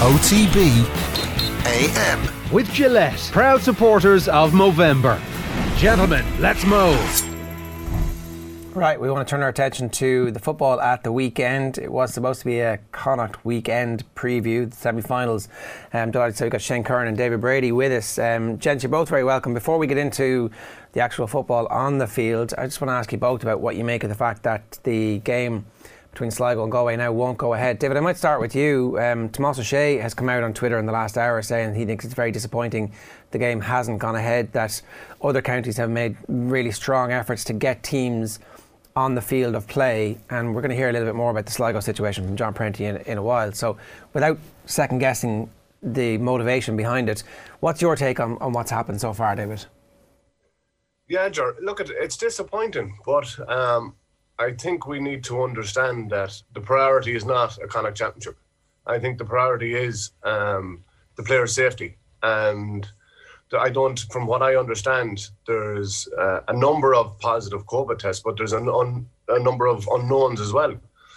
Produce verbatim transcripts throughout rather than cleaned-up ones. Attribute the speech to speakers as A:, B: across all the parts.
A: O T B A M.
B: With Gillette, proud supporters of Movember. Gentlemen, let's move.
C: Right, we want to turn our attention to the football at the weekend. It was supposed to be a Connacht weekend preview, the semi-finals. I'm delighted to say we've got Shane Curran and David Brady with us. Um, gents, you're both very welcome. Before we get into the actual football on the field, I just want to ask you both about what you make of the fact that the game between Sligo and Galway now won't go ahead. David, I might start with you. Um, Tomás O'Shea has come out on Twitter in the last hour saying he thinks it's very disappointing the game hasn't gone ahead, that other counties have made really strong efforts to get teams on the field of play, and we're going to hear a little bit more about the Sligo situation from John Prenti in, in a while. So without second guessing the motivation behind it, what's your take on, on what's happened so far, David?
D: Yeah, Ger, look, at it's disappointing, but um, I think we need to understand that the priority is not a Connacht Championship. I think the priority is um, the players' safety, and I don't, from what I understand, there's uh, a number of positive COVID tests, but there's an un, a number of unknowns as well.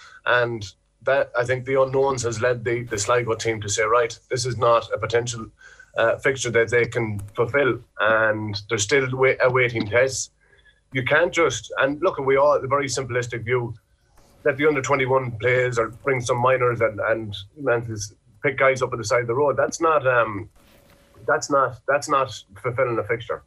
D: And that, I think the unknowns has led the, the Sligo team to say, right, this is not a potential uh, fixture that they can fulfill. And they're still wait, awaiting tests. You can't just, and look, we all, the very simplistic view, that the under twenty-one plays or bring some minors and, and, and pick guys up at the side of the road. That's not... Um, That's not that's not fulfilling a fixture.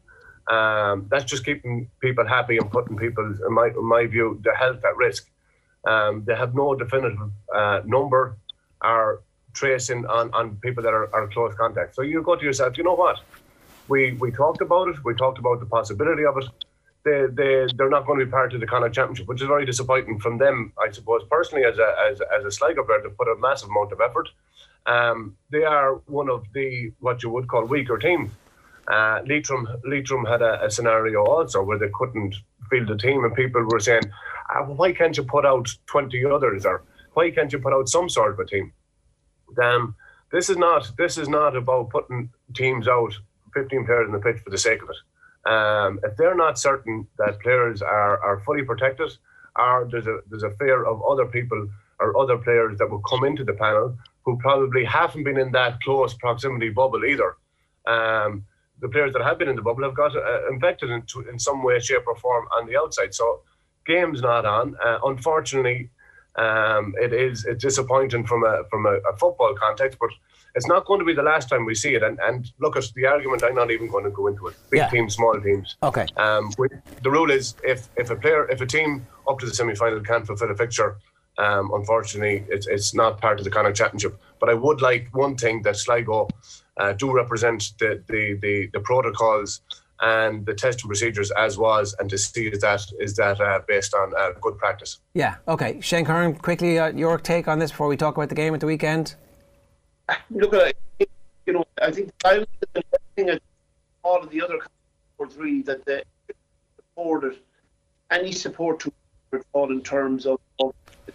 D: Um, that's just keeping people happy and putting people, in my in my view, their health at risk. Um, they have no definitive uh, number or tracing on, on people that are, are close contact. So you go to yourself, you know what? We we talked about it. We talked about the possibility of it. They they they're not going to be part of the Connacht Championship, which is very disappointing from them, I suppose. Personally, as a as as a Sligo player, they put a massive amount of effort. Um, they are one of the, what you would call, weaker teams. Uh, Leitrim, Leitrim had a, a scenario also where they couldn't field a team, and people were saying, ah, well, why can't you put out twenty others, or why can't you put out some sort of a team? Um, this is not this is not about putting teams out, fifteen players in the pitch for the sake of it. Um, if they're not certain that players are, are fully protected, or there's a there's a fear of other people or other players that will come into the panel who probably haven't been in that close proximity bubble either. Um, the players that have been in the bubble have got uh, infected in, in some way, shape or form on the outside. So game's not on. Uh, unfortunately, um, it is it's disappointing from a from a, a football context, but it's not going to be the last time we see it. And, and look at the argument, I'm not even going to go into it. Big yeah. teams, small teams.
C: Okay.
D: Um, we, the rule is if, if a player, if a team up to the semi-final can't fulfill a fixture, Um, unfortunately, it's it's not part of the Connacht Championship. But I would like one thing that Sligo uh, do represent the, the, the, the protocols and the testing procedures as was, and to see is that is that uh, based on uh, good practice.
C: Yeah. Okay. Shane Curran, quickly, uh, your take on this before we talk about the game at the weekend.
E: Look, at you know, I think I think all of the other or three that they supported any support to all in terms of. of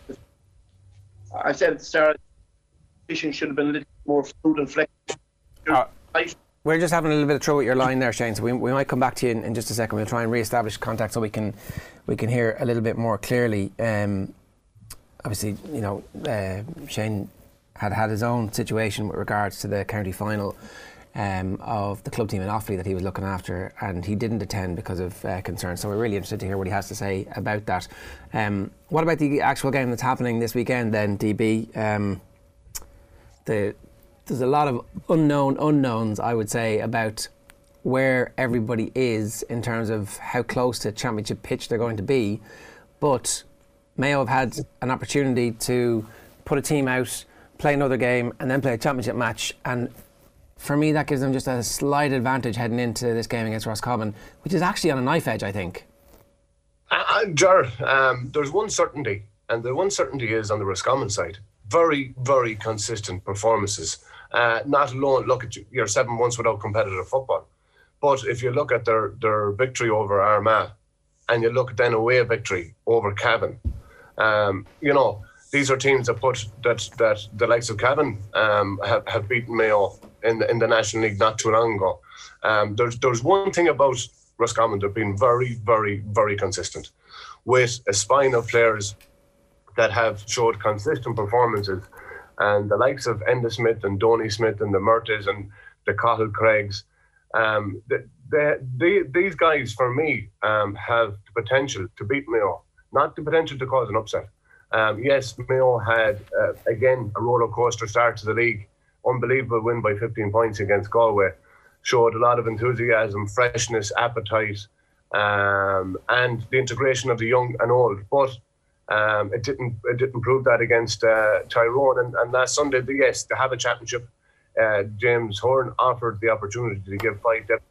E: I said at the start, fishing should have been a little more fluid and flexible.
C: Uh, we're just having a little bit of trouble with your line there, Shane, so we, we might come back to you in, in just a second. We'll try and re-establish contact so we can we can hear a little bit more clearly. Um, obviously, you know, uh, Shane had had his own situation with regards to the county final um, of the club team in Offaly that he was looking after, and he didn't attend because of uh, concerns. So we're really interested to hear what he has to say about that. Um, what about the actual game that's happening this weekend then, D B? Um, the, there's a lot of unknown unknowns, I would say, about where everybody is in terms of how close to championship pitch they're going to be. But Mayo have had an opportunity to put a team out, play another game, and then play a championship match. And for me, that gives them just a slight advantage heading into this game against Roscommon, which is actually on a knife edge, I think.
D: Uh, Ger, um, there's one certainty, and the one certainty is on the Roscommon side. Very, very consistent performances. Uh, not alone, look at you, you're seven months without competitive football. But if you look at their, their victory over Armagh, and you look at then away victory over Cavan, um, you know, these are teams that put that that the likes of Cavan um, have, have beaten Mayo in the, in the National League not too long ago. Um, there's there's one thing about Roscommon, they've been very, very, very consistent with a spine of players that have showed consistent performances And the likes of Enda Smith and Donny Smith and the Murtaghs and the Cahill Craigs, um, the, the, the, these guys, for me, um, have the potential to beat Mayo, not the potential to cause an upset. Um, yes, Mayo had, uh, again, a roller coaster start to the league. Unbelievable win by fifteen points against Galway. Showed a lot of enthusiasm, freshness, appetite, um, and the integration of the young and old. But um, it didn't it didn't prove that against uh, Tyrone. And, and last Sunday, yes, to have a championship, uh, James Horan offered the opportunity to give five depth.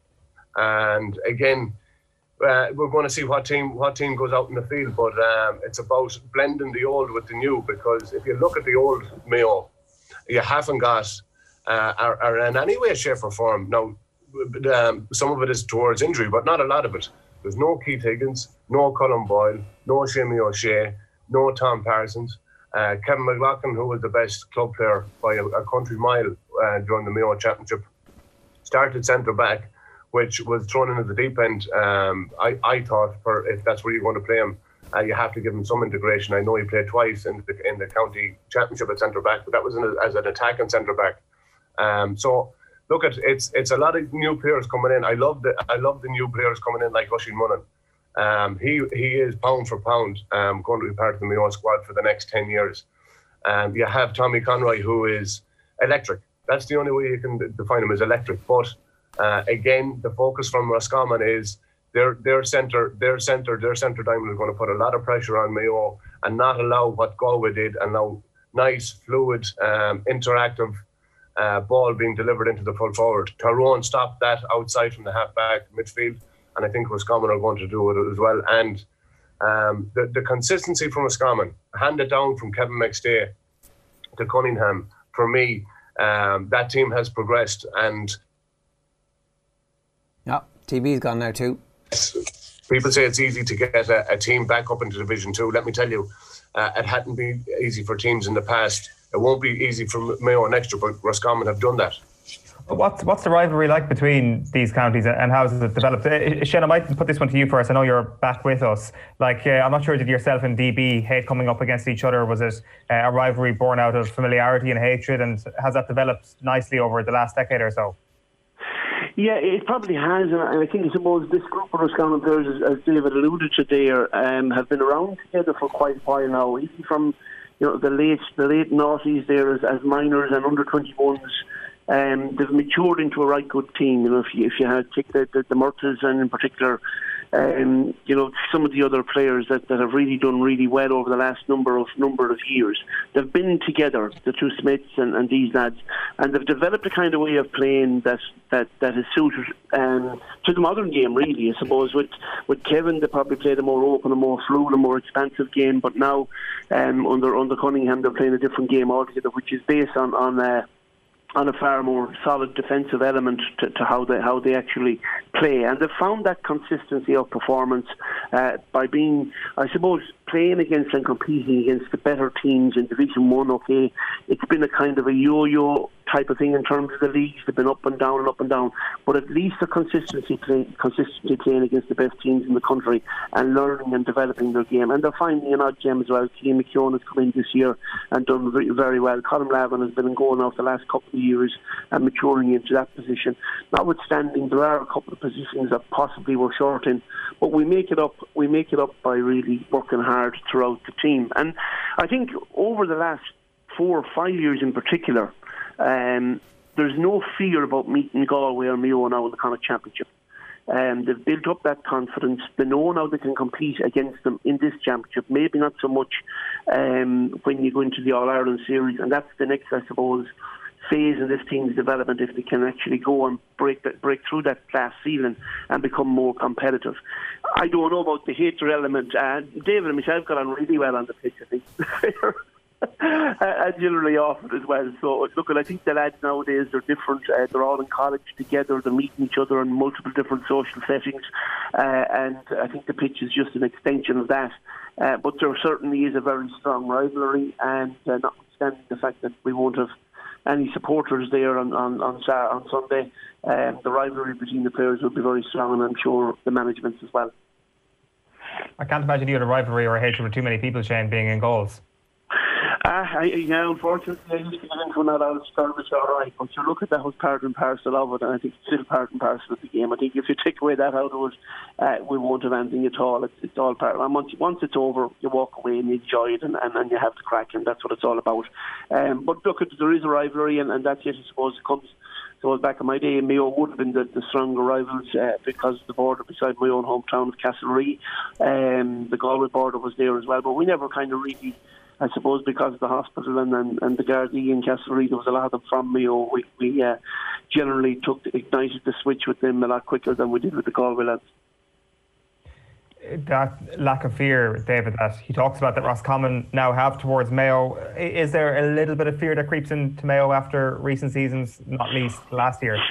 D: And again, uh, we're going to see what team what team goes out in the field. But um, it's about blending the old with the new, because if you look at the old Mayo, you haven't got uh, are, are in any way, shape or form. Now, um, some of it is towards injury, but not a lot of it. There's no Keith Higgins, no Colin Boyle, no Shimmy O'Shea, no Tom Parsons. Uh, Kevin McLaughlin, who was the best club player by a, a country mile uh, during the Mayo Championship, started centre-back, which was thrown in at the deep end. Um, I, I thought, for if that's where you're going to play him, Uh, you have to give him some integration. I know he played twice in the, in the county championship at centre back, but that was in a, as an attacking centre back. Um, so look at it's it's a lot of new players coming in. I love the I love the new players coming in like Oisin Munnan. Um, he he is pound for pound um, going to be part of the Mayo squad for the next ten years. Um, you have Tommy Conroy, who is electric. That's the only way you can define him as electric. But uh, again, the focus from Roscommon is. Their their centre their centre their centre diamond is going to put a lot of pressure on Mayo and not allow what Galway did, and allow nice, fluid, um, interactive uh, ball being delivered into the full forward. Tyrone stopped that outside from the half back midfield, and I think Roscommon are going to do it as well. And um, the the consistency from Roscommon, handed down from Kevin McStay to Cunningham, for me, um, that team has progressed. And
C: yeah, T V's gone now too.
D: People say it's easy to get a, a team back up into Division Two. Let me tell you, uh, it hadn't been easy for teams in the past. It won't be easy for Mayo next year, but Roscommon have done that.
F: What's what's the rivalry like between these counties, and how has it developed? Uh, Shane, I might put this one to you first. I know you're back with us. Like, uh, I'm not sure, did yourself and D B hate coming up against each other? Was it uh, a rivalry born out of familiarity and hatred, and has that developed nicely over the last decade or so?
E: Yeah, it probably has, and I think, I suppose, this group of Roscommon players, as David alluded to there, um, have been around together for quite a while now, even from, you know, the late the late noughties there as, as minors and under twenty-ones. Um, they've matured into a right good team. You know, if you if you had take the the, the Murtaghs, and in particular, um, you know, some of the other players that, that have really done really well over the last number of number of years. They've been together, the two Smiths and, and these lads, and they've developed a kind of way of playing that that, that is suited um, to the modern game, really. I suppose with with Kevin, they probably played a more open, a more fluid, a more expansive game. But now, um, under under Cunningham, they're playing a different game altogether, which is based on on. Uh, on a far more solid defensive element to, to how they how they actually play, and they've found that consistency of performance uh, by being, I suppose, playing against and competing against the better teams in Division One. Okay, it's been a kind of a yo-yo type of thing in terms of the leagues. They've been up and down and up and down, but at least the consistency play, consistently playing against the best teams in the country and learning and developing their game. And they're finding an odd gem as well. Cian McKeown has come in this year and done very, very well. Colin Lavin has been going now for the last couple of years and maturing into that position. Notwithstanding, there are a couple of positions that possibly we're short in, but we make it up. We make it up by really working hard throughout the team. And I think over the last four or five years in particular, Um, there's no fear about meeting Galway or Mayo now in the Connacht Championship. Um, they've built up that confidence. They know now they can compete against them in this championship. Maybe not so much um, when you go into the All-Ireland series, and that's the next, I suppose, phase in this team's development, if they can actually go and break that, break through that class ceiling and become more competitive. I don't know about the hatred element. Uh, David and myself got on really well on the pitch, I think. And generally off it as well. So look, I think the lads nowadays, they're different. Uh, they're all in college together. They're meeting each other in multiple different social settings, uh, and I think the pitch is just an extension of that. Uh, but there certainly is a very strong rivalry, and uh, notwithstanding the fact that we won't have any supporters there on on on, on Sunday, um, the rivalry between the players will be very strong, and I'm sure the managements as well.
F: I can't imagine you had a rivalry or a hatred with too many people, Shane, being in goals.
E: Uh, I, yeah, unfortunately, I used to get into that out of skirmish, all right. But you look at that was part and parcel of it, and I think it's still part and parcel of the game. I think if you take away that out of it, uh, we won't have anything at all. It's, it's all part. And once, once it's over, you walk away and you enjoy it, and, and, and you have the crack, and that's what it's all about. Um, but look, there is a rivalry, and, and that's it, I suppose, it comes. So back in my day, Mayo would have been the, the stronger rivals uh, because the border beside my own hometown of Castlereagh. Um, the Galway border was there as well, but we never kind of really, I suppose, because of the hospital and, and, and the Gardaí in Castlereagh, there was a lot of them from Mayo. We, we uh, generally took ignited the switch with them a lot quicker than we did with the Galway lads.
F: That lack of fear, David, that he talks about that Roscommon now have towards Mayo, is there a little bit of fear that creeps into Mayo after recent seasons, not least last year?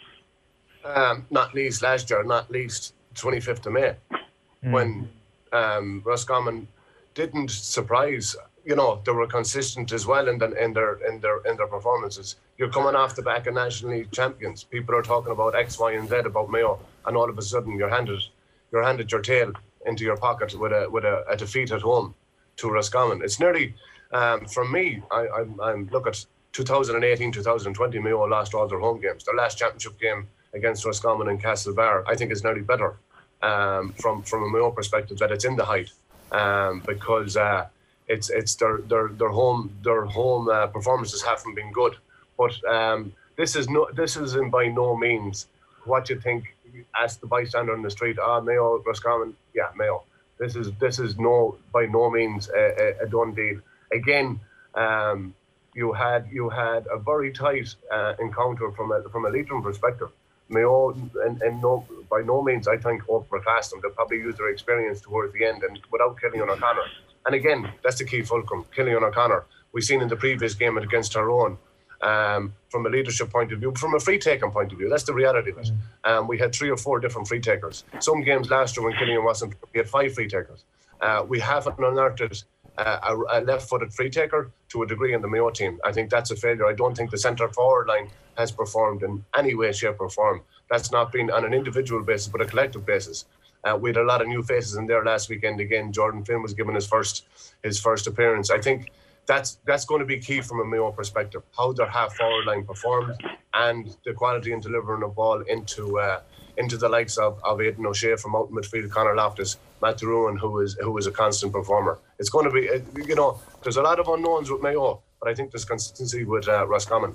D: Um, not least last year, not least twenty-fifth of May, mm. when um, Roscommon didn't surprise. You know, they were consistent as well in, the, in their in their in their performances. You're coming off the back of National League champions. People are talking about X, Y, and Z about Mayo, and all of a sudden you're handed you're handed your tail into your pocket with a with a, a defeat at home to Roscommon. It's nearly, um, from me, I, I'm, I'm look at twenty eighteen twenty twenty, Mayo lost all their home games. Their last championship game against Roscommon and Castlebar, I think, is nearly better um, from from a Mayo perspective that it's in the height um, because uh, it's it's their their their home their home uh, performances haven't been good. But um, this is no this is in by no means what you think. Ask the bystander on the street, ah, oh, Mayo, Roscommon, yeah, Mayo. This is this is no by no means a, a, a done deal. Again, um, you had you had a very tight uh, encounter from a from a Leitrim perspective. Mayo, and, and no by no means I think overclassed them. They probably used their experience towards the end and without Killian O'Connor. And again, that's the key fulcrum. Killian O'Connor. We've seen in the previous game against Tyrone. Um, from a leadership point of view, from a free-taking point of view, that's the reality of it. Um, we had three or four different free-takers. Some games last year when Killian wasn't, we had five free-takers. Uh, we haven't unearthed uh, a, a left-footed free-taker to a degree in the Mayo team. I think that's a failure. I don't think the centre-forward line has performed in any way, shape or form. That's not been on an individual basis, but a collective basis. Uh, we had a lot of new faces in there last weekend. Again, Jordan Finn was given his first his first appearance. I think That's that's going to be key from a Mayo perspective, how their half-forward line performed and the quality in delivering a ball into uh, into the likes of, of Aidan O'Shea from out in midfield, Conor Loftus, Matt Ruin, who is who is a constant performer. It's going to be, you know, there's a lot of unknowns with Mayo, but I think there's consistency with uh, Roscommon.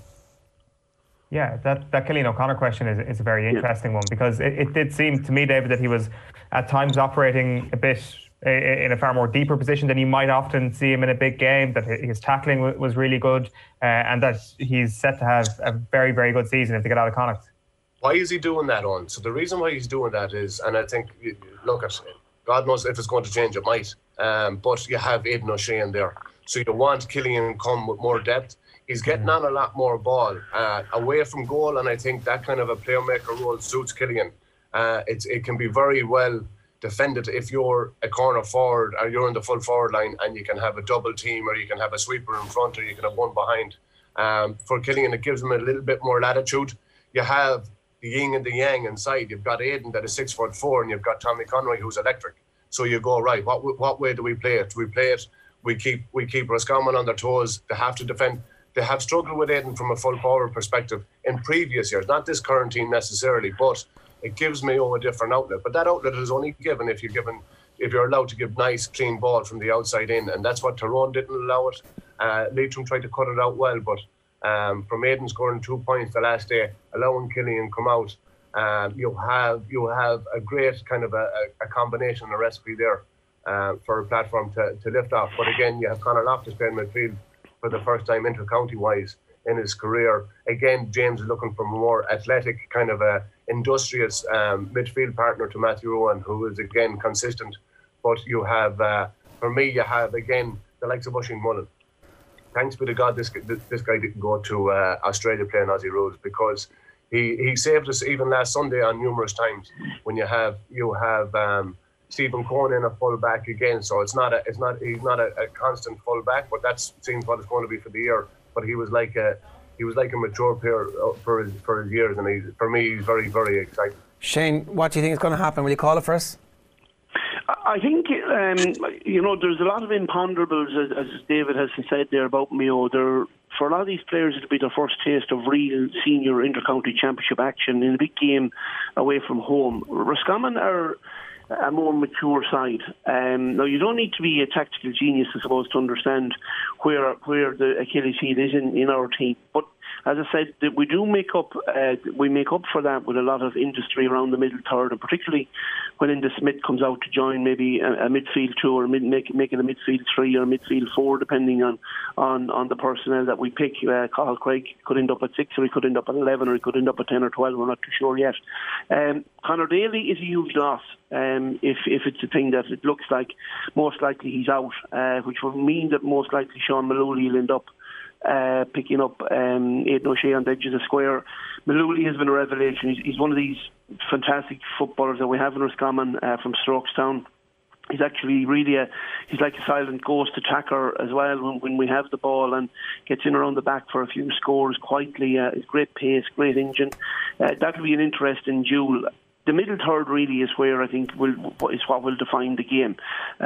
F: Yeah, that, that Killian O'Connor question is, is a very interesting one because it, it did seem to me, David, that he was at times operating a bit in a far more deeper position than you might often see him in a big game, that his tackling was really good uh, and that he's set to have a very, very good season if they get out of Connacht.
D: Why is he doing that, on? So the reason why he's doing that is, and I think, look, at God knows if it's going to change, it might, um, but you have Aidan O'Shea in there. So you want Killian to come with more depth. He's getting on a lot more ball uh, away from goal, and I think that kind of a playmaker role suits Killian. Uh, it's, it can be very well defended if you're a corner forward or you're in the full forward line and you can have a double team or you can have a sweeper in front or you can have one behind. Um, for Killian, it gives him a little bit more latitude. You have the yin and the yang inside. You've got Aidan that is six foot four and you've got Tommy Conroy who's electric. So you go, right, what what way do we play it? Do we play it? We keep we keep Roscommon on their toes. They have to defend. They have struggled with Aidan from a full forward perspective in previous years, not this current team necessarily, but it gives Mayo a different outlet. But that outlet is only given if you're given, if you're allowed to give nice, clean ball from the outside in, and that's what Tyrone didn't allow it. Uh, Leitrim tried to cut it out well, but um, from Aidan scoring two points the last day, allowing Killian come out, um, you have you have a great kind of a, a combination, a recipe there uh, for a platform to, to lift off. But again, you have Conor Loftus playing midfield for the first time inter-county wise in his career. Again, James is looking for a more athletic, kind of a industrious um, midfield partner to Matthew Rowan, who is again consistent. But you have, uh, for me, you have again the likes of Oisin Mullen. Thanks be to God, this this guy didn't go to uh, Australia playing Aussie rules, because he, he saved us even last Sunday on numerous times. When you have you have um, Stephen Cohen in a full back again, so it's not a it's not he's not a, a constant full back, but that seems what it's going to be for the year. But he was like a he was like a mature player for his for his years, and he, for me, he's very very exciting.
C: Shane, what do you think is going to happen? Will you call it for us?
E: I think, um, you know, there's a lot of imponderables, as, as David has said there about Mayo. There, for a lot of these players, it'll be their first taste of real senior inter-county championship action in a big game away from home. Roscommon are a more mature side. Um, now, you don't need to be a tactical genius, I suppose, to understand where where the Achilles heel is in, in our team. But as I said, that we do make up uh, we make up for that with a lot of industry around the middle third, and particularly when Inda Smith comes out to join maybe a, a midfield two or mid, make, make it a midfield three or a midfield four, depending on, on, on the personnel that we pick. Uh, Cathal Craig could end up at six, or he could end up at eleven, or he could end up at ten or twelve. We're not too sure yet. Um, Conor Daly is a huge loss. Um, if if it's a thing that it looks like most likely he's out, uh, which would mean that most likely Sean Malooly will end up uh, picking up um, Aidan O'Shea on the edge of the square. Malooly has been a revelation. He's, he's one of these fantastic footballers that we have in Roscommon uh, from Strokestown. He's actually really a, he's like a silent ghost attacker as well when, when we have the ball, and gets in around the back for a few scores quietly. Uh, he's great pace, great engine. Uh, that'll be an interesting duel. The middle third really is where I think will is what will define the game.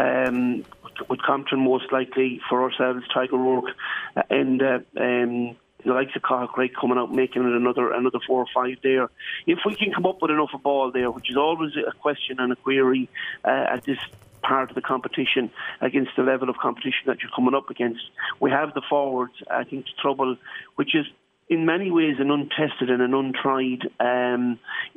E: Um, with Compton most likely, for ourselves, Tiger Rourke, uh, and uh, um, the likes of Cathal Craig coming out, making it another another four or five there. If we can come up with enough of ball there, which is always a question and a query uh, at this part of the competition, against the level of competition that you're coming up against. We have the forwards, I think, the trouble, which is in many ways an untested and an untried um,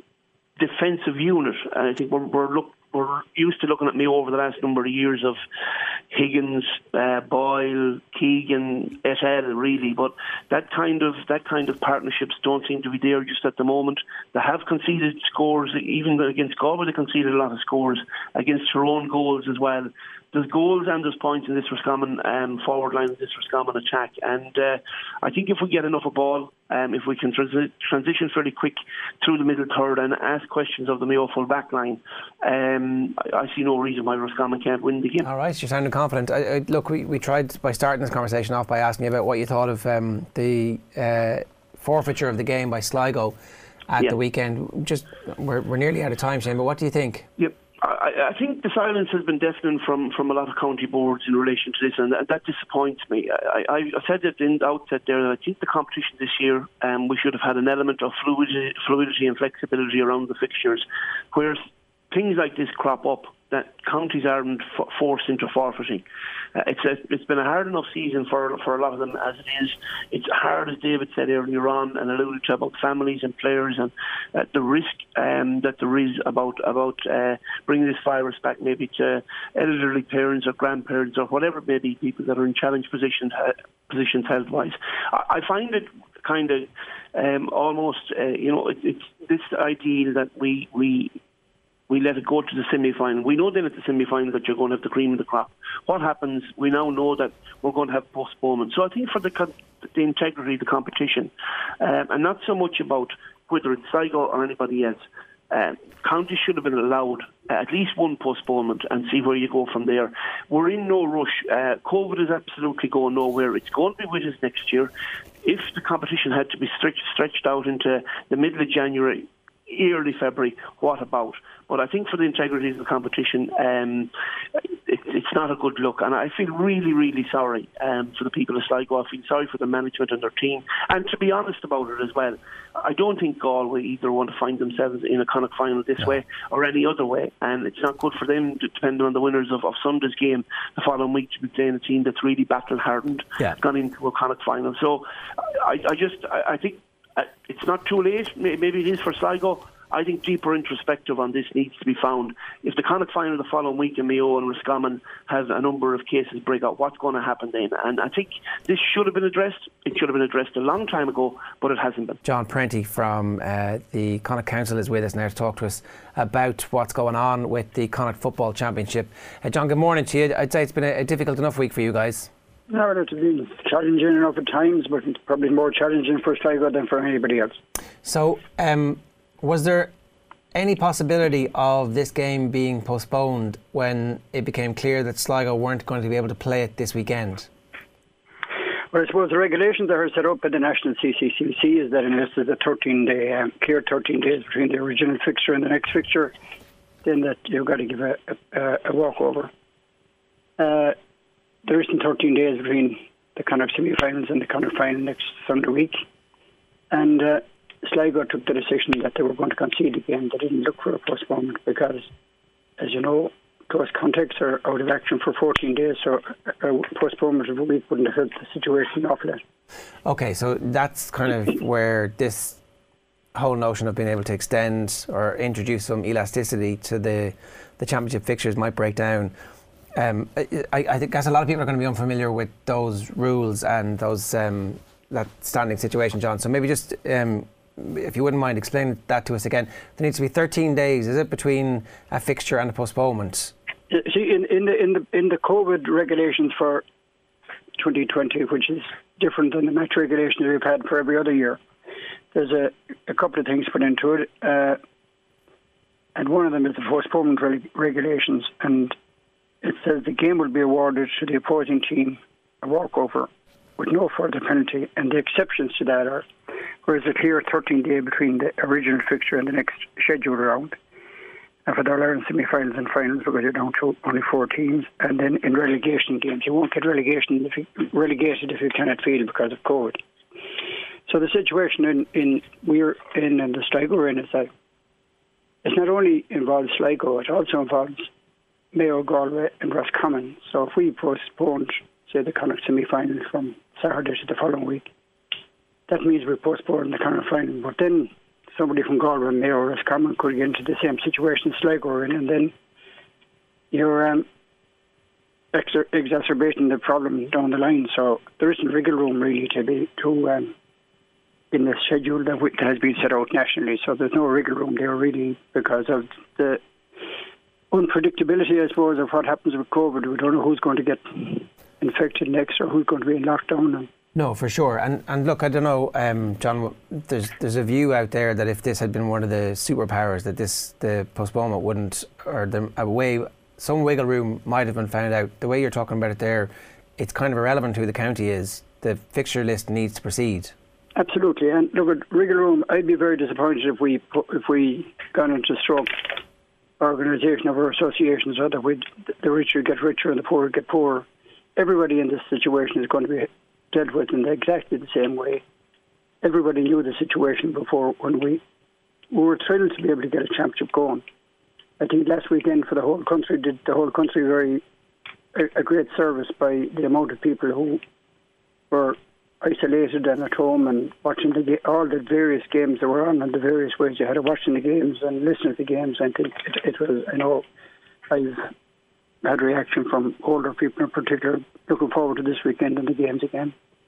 E: defensive unit. And I think we're, we're look we're used to looking at me over the last number of years of Higgins, uh, Boyle, Keegan, et al. Really, but that kind of that kind of partnerships don't seem to be there just at the moment. They have conceded scores, even against Galway. They conceded a lot of scores against their own goals as well. There's goals and there's points in this Roscommon um, forward line, in this Roscommon attack, and uh, I think if we get enough of ball, um, if we can transi- transition fairly quick through the middle third and ask questions of the Mayo full back line, um, I, I see no reason why Roscommon can't win the game.
C: All right, you're sounding confident. I, I, look, we, we tried by starting this conversation off by asking you about what you thought of um, the uh, forfeiture of the game by Sligo at
E: yeah.
C: the weekend. Just we're, we're nearly out of time, Shane, but what do you think?
E: Yep. I, I think the silence has been deafening from, from a lot of county boards in relation to this, and that, that disappoints me. I, I, I said it in the outset there that I think the competition this year, um, we should have had an element of fluidity, fluidity and flexibility around the fixtures, where things like this crop up that counties aren't f- forced into forfeiting. Uh, it's a, it's been a hard enough season for for a lot of them as it is. It's hard, as David said earlier on and alluded to, about families and players, and uh, the risk um, that there is about about uh, bringing this virus back maybe to elderly parents or grandparents or whatever it may be, people that are in challenge positions uh, positions health wise. I, I find it kind of um, almost uh, you know it, it's this idea that we we. we let it go to the semi-final. We know then at the semi-final that you're going to have the cream of the crop. What happens, we now know that we're going to have postponement. So I think for the the integrity of the competition, um, and not so much about whether it's Sligo or anybody else, uh, counties should have been allowed uh, at least one postponement and see where you go from there. We're in no rush. Uh, COVID is absolutely going nowhere. It's going to be with us next year. If the competition had to be stretched, stretched out into the middle of January, early February, what about? But I think for the integrity of the competition, um, it, it's not a good look. And I feel really, really sorry um, for the people of Sligo. I feel sorry for the management and their team. And to be honest about it as well, I don't think Galway either want to find themselves in a Connacht final this no. way or any other way. And it's not good for them, depending on the winners of, of Sunday's game the following week, to be playing a team that's really battle-hardened, yeah. gone into a Connacht final. So I, I just, I, I think it's not too late. Maybe it is for Sligo. I think deeper introspective on this needs to be found. If the Connacht final the following week in Mayo and Roscommon has a number of cases break out, what's going to happen then? And I think this should have been addressed. It should have been addressed a long time ago, but it hasn't been. John Prenti from uh, the Connacht Council is with us now to talk to us about what's going on with the Connacht Football Championship. Uh, John, good morning to you. I'd say it's been a, a difficult enough week for you guys.
G: No, it's been challenging enough at times, but it's probably more challenging for Sligo than for anybody else.
C: So, um, was there any possibility of this game being postponed when it became clear that Sligo weren't going to be able to play it this weekend?
G: Well, I suppose the regulations that are set up by the National C C C C is that unless there's a thirteen-day, um, clear thirteen days between the original fixture and the next fixture, then that you've got to give a, a, a walkover. Uh, there isn't thirteen days between the Connacht semi-finals and the Connacht final next Sunday week. And uh, Sligo took the decision that they were going to concede again. They didn't look for a postponement because, as you know, close contacts are out of action for fourteen days, so a postponement of a week wouldn't have helped the situation awful lot.
C: Okay, so that's kind of where this whole notion of being able to extend or introduce some elasticity to the, the championship fixtures might break down. Um, I, I think guess a lot of people are going to be unfamiliar with those rules and those um, that standing situation, John. So maybe just, um, if you wouldn't mind, explain that to us again. There needs to be thirteen days, is it, between a fixture and a postponement?
G: See, in, in the in the in the COVID regulations for twenty twenty, which is different than the match regulations we've had for every other year, there's a, a couple of things put into it, uh, and one of them is the postponement reg- regulations, and it says the game will be awarded to the opposing team a walkover with no further penalty, and the exceptions to that are where there's a clear thirteen day between the original fixture and the next scheduled round, and for the All-Ireland semi-finals and finals because you're down to only four teams, and then in relegation games you won't get relegation if you, relegated if you cannot field because of COVID. So the situation in, in we're in and the Sligo we're in is that it not only involves Sligo, it also involves Mayo, Galway and Roscommon. So if we postponed, say, the Connacht semi-final from Saturday to the following week, that means we postpone the Connacht final. But then somebody from Galway, Mayo or Roscommon could get into the same situation as Sligo are in, and then you're um, ex- exacerbating the problem down the line. So there isn't wriggle room really to be to um, in the schedule that, we, that has been set out nationally. So there's no wriggle room there really because of the unpredictability, I suppose, of what happens with COVID. We don't know who's going to get infected next or who's going to be in lockdown. And
C: no, for sure. And and look, I don't know, um, John. There's there's a view out there that if this had been one of the superpowers, that this the postponement wouldn't, or the a way some wiggle room might have been found out. The way you're talking about it there, it's kind of irrelevant who the county is. The fixture list needs to proceed.
G: Absolutely. And look at wriggle room. I'd be very disappointed if we if we gone into stroke organisation of our associations, so that we'd, the richer get richer and the poorer get poorer. Everybody in this situation is going to be dealt with in exactly the same way. Everybody knew the situation before when we, we were thrilled to be able to get a championship going. I think last weekend for the whole country did the whole country very a, a great service by the amount of people who were isolated and at home and watching the all the various games that were on and the various ways you had of watching the games and listening to the games. I think it, it was, I know I've had reaction from older people in particular looking forward to this weekend and the games again.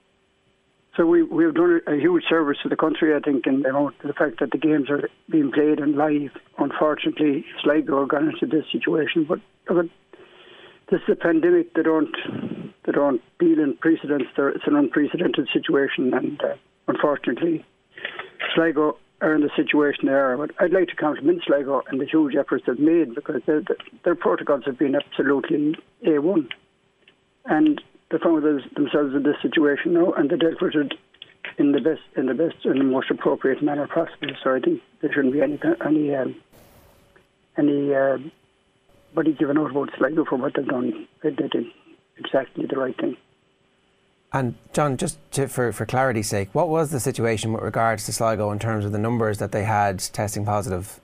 G: So we, we've done a huge service to the country, I think, and you know, the fact that the games are being played and live. Unfortunately, Sligo got into this situation, but look, this is a pandemic. They don't, they don't deal in precedents. It's an unprecedented situation, and uh, unfortunately, Sligo are in the situation they are. But I'd like to compliment Sligo and the huge efforts they've made because their, their protocols have been absolutely A one, and they found themselves in this situation now, and they dealt with it in the best, in the best, and the most appropriate manner possible. So I think there shouldn't be any any um, any. Uh, But he's given out about Sligo for what they've done. They did exactly the right thing.
C: And John, just to, for, for clarity's sake, what was the situation with regards to Sligo in terms of the numbers that they had testing positive?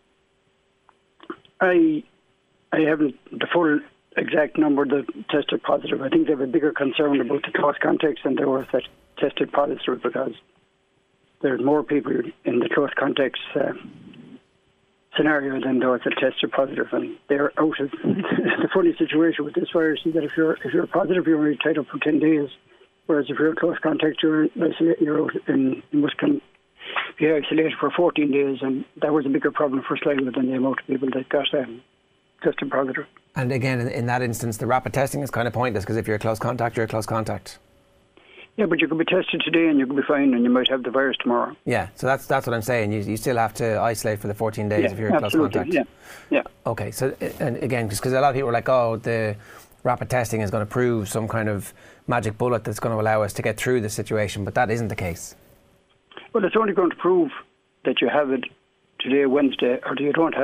G: I I haven't the full exact number that tested positive. I think they have a bigger concern about the close contacts than there was that tested positive because there's more people in the close contacts uh, scenario than those that tested positive, and they're out of the funny situation with this virus is that if you're if you're positive, you're only tied up for ten days, whereas if you're in close contact, you're isolated, you're out in you must can be isolated for fourteen days, and that was a bigger problem for Sligo than the amount of people that got um, tested positive.
C: And again, in, in that instance, the rapid testing is kind of pointless because if you're a close contact, you're a close contact.
G: Yeah, but you could be tested today and you could be fine, and you might have the virus tomorrow.
C: Yeah, so that's that's what I'm saying. You you still have to isolate for the fourteen days
G: yeah,
C: if you're in close contact.
G: Yeah, yeah.
C: Okay, so and again, just because a lot of people are like, oh, the rapid testing is going to prove some kind of magic bullet that's going to allow us to get through the situation, but that isn't the case.
G: Well, it's only going to prove that you have it today, Wednesday, or that you don't have it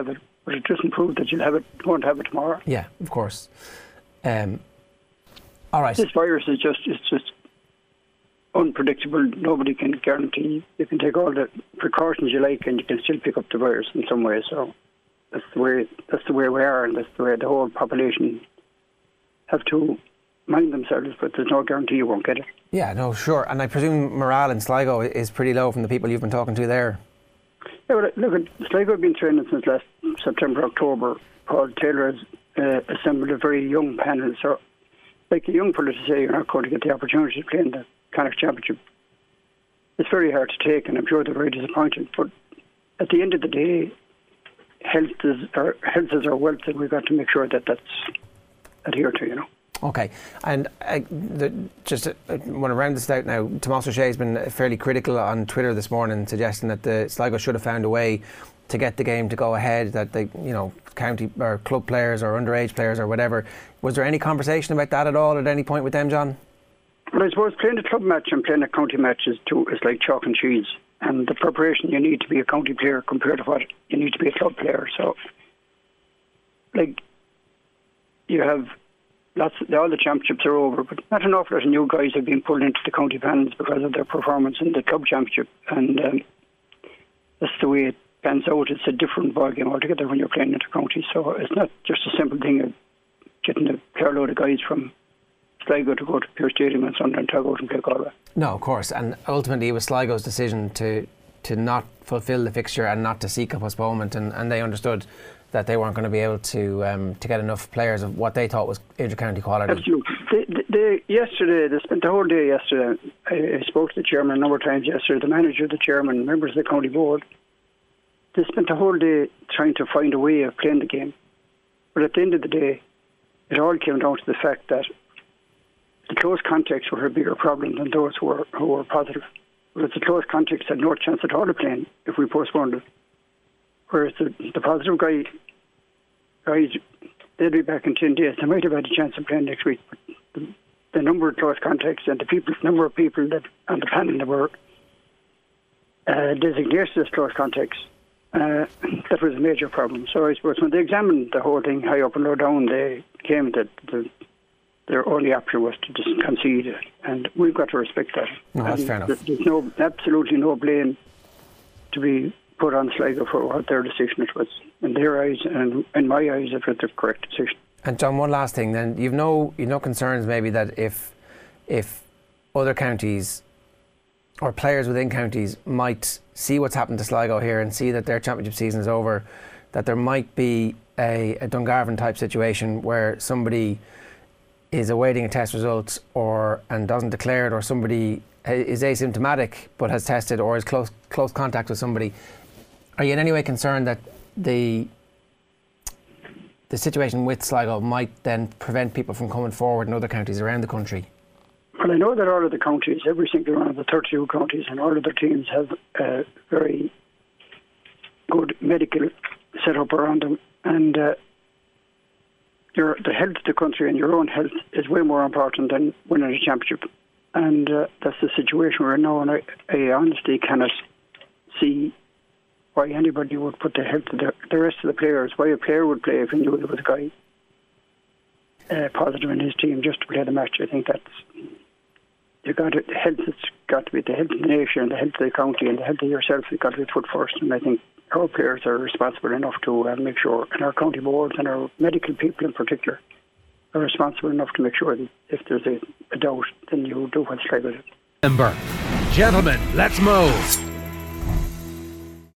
G: but it doesn't prove that you'll have it, won't have it tomorrow.
C: Yeah, of course. Um, all right.
G: This virus is just it's just unpredictable. Nobody can guarantee. You can take all the precautions you like, and you can still pick up the virus in some way. So that's the way that's the way we are, and that's the way the whole population have to mind themselves. But there's no guarantee you won't get it.
C: Yeah, no, sure. And I presume morale in Sligo is pretty low from the people you've been talking to there.
G: Yeah, well, look, at Sligo have been training since last September, October. Paul Taylor has uh, assembled a very young panel. So, like a young fellow to say you're not going to get the opportunity to play in the Connacht Championship, it's very hard to take, and I'm sure they're very disappointed. But at the end of the day, health is our health is our wealth, and we've got to make sure that that's adhered to, you know.
C: Okay, and uh, the, just uh, I want to round this out now. Tomás O'Shea has been fairly critical on Twitter this morning, suggesting that the Sligo should have found a way to get the game to go ahead, that they, you know, county or club players or underage players or whatever. Was there any conversation about that at all at any point with them, John?
G: Well, I suppose playing a club match and playing a county match is, too, is like chalk and cheese. And the preparation you need to be a county player compared to what you need to be a club player. So, like, you have lots, all the championships are over, but not an awful lot of new guys have been pulled into the county panels because of their performance in the club championship. And um, that's the way it pans out. It's a different ballgame altogether when you're playing into county. So it's not just a simple thing of getting a carload of guys from Sligo to go to Pearse Stadium on Sunday and to go out and play Galway.
C: No, of course. And ultimately it was Sligo's decision to to not fulfil the fixture and not to seek a postponement, and, and they understood that they weren't going to be able to um, to get enough players of what they thought was inter-county quality.
G: Absolutely. They, they, they, yesterday, they spent the whole day yesterday. I, I spoke to the chairman a number of times yesterday, the manager, the chairman, members of the county board. They spent the whole day trying to find a way of playing the game. But at the end of the day, it all came down to the fact that the close contacts were a bigger problem than those who were, who were positive. Whereas the close contacts had no chance at all of playing if we postponed it. Whereas the, the positive guy, guys, they'll be back in ten days. They might have had a chance of playing next week. But the, the number of close contacts and the people, number of people that on the panel that were uh, designated as close contacts, uh, that was a major problem. So I suppose when they examined the whole thing high up and low down, they came that the their only option was to just concede, and we've got to respect that.
C: No, that's
G: and
C: fair enough.
G: There's no, absolutely no blame to be put on Sligo for what their decision it was. In their eyes, and in my eyes, it was the correct decision.
C: And John, one last thing then. You've no, you've no concerns maybe that if, if other counties or players within counties might see what's happened to Sligo here and see that their championship season is over, that there might be a, a Dungarvan type situation where somebody is awaiting a test result or and doesn't declare it, or somebody is asymptomatic but has tested or is close close contact with somebody. Are you in any way concerned that the the situation with Sligo might then prevent people from coming forward in other counties around the country?
G: Well, I know that all of the counties, every single one of the thirty-two counties and all of their teams have a very good medical setup around them, and uh, Your, the health of the country and your own health is way more important than winning a championship. And uh, that's the situation we're in now. And I, I honestly cannot see why anybody would put the health of the, the rest of the players, why a player would play if he knew there was a guy uh, positive in his team just to play the match. I think that's, you got to, the health has got to be the health of the nation, the health of the county, and the health of yourself has got to be put first. And I think our players are responsible enough to uh, make sure, and our county boards and our medical people in particular are responsible enough to make sure that if there's a, a doubt, then you do what's right with it.
B: Gentlemen, let's move.